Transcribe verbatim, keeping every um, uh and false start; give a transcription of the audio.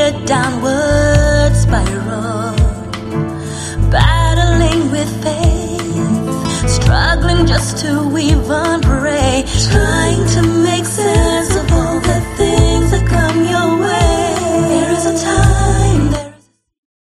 a downward spiral, battling with faith, struggling just to even breathe.